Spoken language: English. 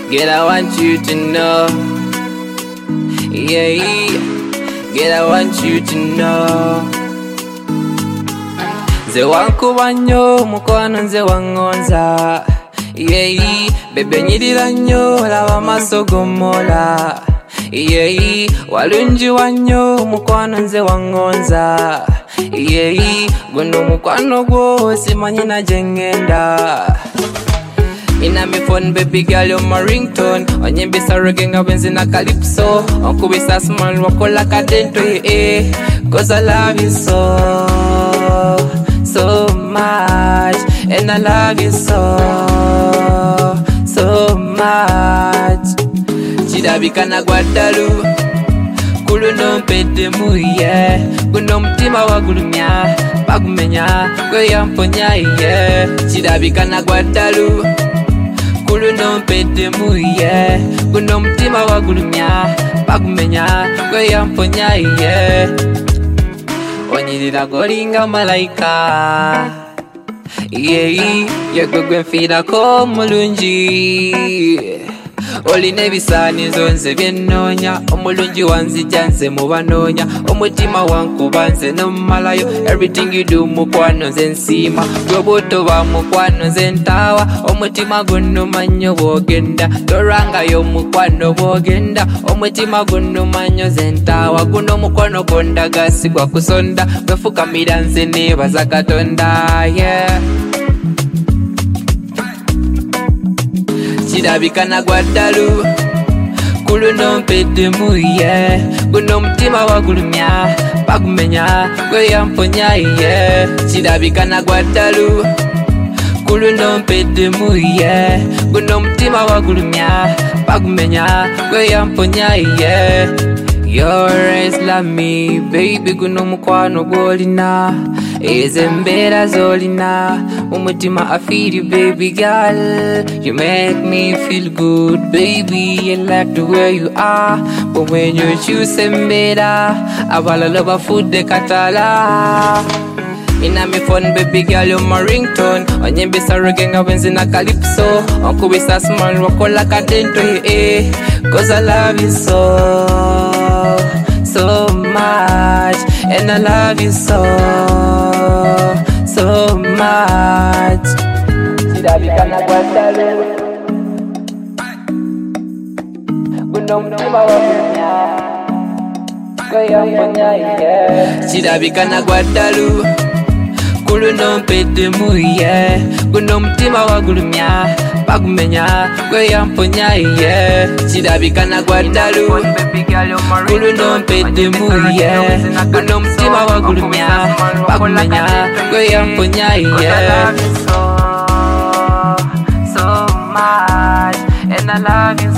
Girl, I want you to know. Yeah, girl, I want you to know. Nze wankuba nnyo mukwano nze wangonza. Yeah, bebe nyirira nnyo laba amaaso gommola. Yeah, walungi wannyo mukwano nze wangonza. Yeah, guno mukwano gwo simanyi na gye ngenda. Inna me phone, baby girl, you're my ringtone. Onyembisa reggae nga benzina calypso. Onkubisa smile wakola kadento, yeah. Cause I love you so much. And I love you so much. Chidabika na gwadalu kulu nompede muye. Guno mutima wagulumya bagumenya gwe yamponya, yeah. Chidabika na gwadalu kulu nompede muye. Guno mutima wagulumya bagumenya gwe yamponya, yeah. Onyirira golinga malaika, yeah. Yegwe mfirako mulungi. Olina ebisaanizo nze byennoonya. Omulungi wanzija nze mubanoonya. Omutima wankuba nze nommalayo. Everything you do mukwano nze nsiima. Gwe bw'otoba mukwano nze ntaawa. Omutima gunnuma nnyo bw'ogenda. Tolwangayo mukwano bw'ogenda. Omutima gunnuma nnyo nze ntaawa. Guno mukwano gondagasigwa kusonda. Gwefukamira nze neebaza Katonda, yeah. Chidabika na gwadalu kulu nompede muye. Guno mutima wagulumya bagumenya gwe yamponya, yeah. Chidabika na gwadalu kulu nompede muye. Guno mutima wagulumya bagumenya gwe yamponya, yeah. You always love me, baby. Guno mukwano gwolina ezembeera zolina. Umutima I feel you, baby girl. You make me feel good, baby. I like the way you are. But when you choose embeera abalala bafudde katala. Inna me phone, baby girl, you're my ringtone. Onyembisa reggae nga benzina calypso. Onkubisa smile wakola kadento, yeah. Cause I love you so much. And I love you so much. Chidabika na gwadalu guno mutima wagulumya gwe yamponya, yeah. Chidabika na gwadalu kulu nompede muye. Guno mutima wagulumya bagumenya gwe yamponya, yeah. Chidabika na gwadalu kulu nompede muye. Guno mutima wagulumya bagumenya gwe yamponya, yeah. So much. And I love you